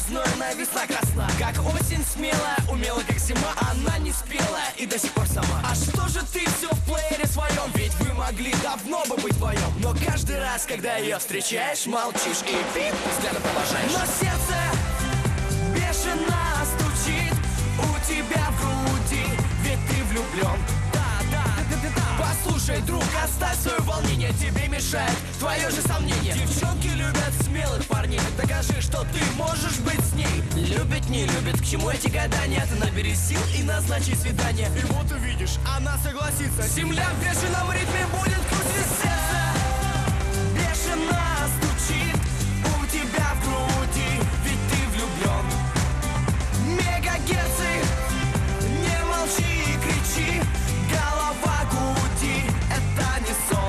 знойная весна красна, как осень смелая, умела как зима. Она не спелая и до сих пор сама. А что же ты все в плеере своем? Ведь вы могли давно бы быть вдвоем. Но каждый раз, когда ее встречаешь, молчишь и взглядом провожаешь. Но сердце бешено стучит у тебя в груди, ведь ты влюблен. Послушай, друг, оставь свое волнение, тебе мешает твое же сомнение. Девчонки любят смелых парней, докажи, что ты можешь быть с ней. Любит, не любит, к чему эти гадания? Ты набери сил и назначи свидание. И вот увидишь, она согласится. Земля в бешеном ритме будет крутить. Сердце бешено стучит у тебя в груди, ведь ты влюблен. Мегагерцы, не молчи и кричи. Голова гуди, это не сон.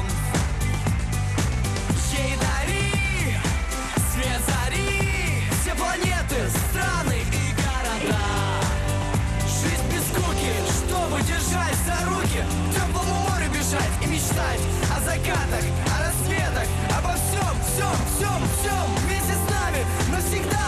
Ей дари свет зари, все планеты, страны и города. Жизнь без скуки, чтобы держать за руки, к теплому морю бежать и мечтать о закатах, о рассветах, обо всем, всем, всем, всем вместе с нами навсегда.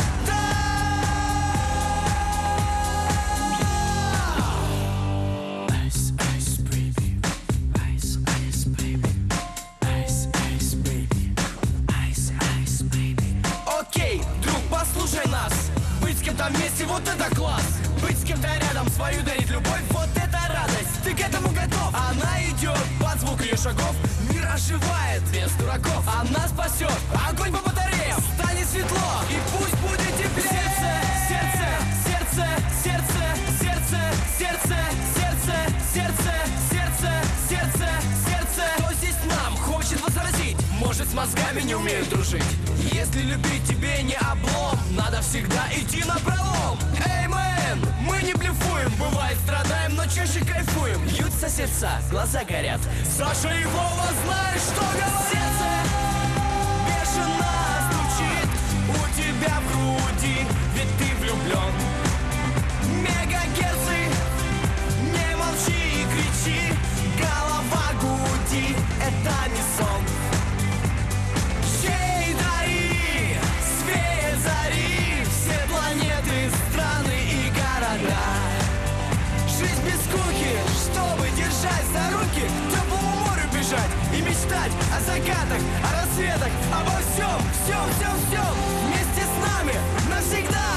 Послушай нас, быть с кем-то вместе, вот это класс. Быть с кем-то рядом, свою дарить любовь, вот это радость. Ты к этому готов? Она идет под звук ее шагов. Мир оживает без дураков. Она спасет, огонь по батареям, станет светло, и пусть будет теплее. Сердце, сердце, сердце, сердце, сердце, сердце, сердце, сердце, сердце, сердце. Кто здесь нам хочет возразить? Может, с мозгами не умеют дружить. Если любить тебе не облом, надо всегда идти напролом. Эй, мэн, мы не блефуем. Бывает страдаем, но чаще кайфуем. Бьются сердца, глаза горят. Саша и Вова знают, что говорят. Сердце бешено стучит у тебя в груди, ведь ты влюблен. Мегагерцы, не молчи и кричи. Голова гуди, это не сон. Ей дари свет зари, все планеты, страны и города. Жизнь без скуки, чтобы держать за руки, к теплому морю бежать и мечтать о закатах, о рассветах, обо всем, всем, всем, всем вместе с нами навсегда.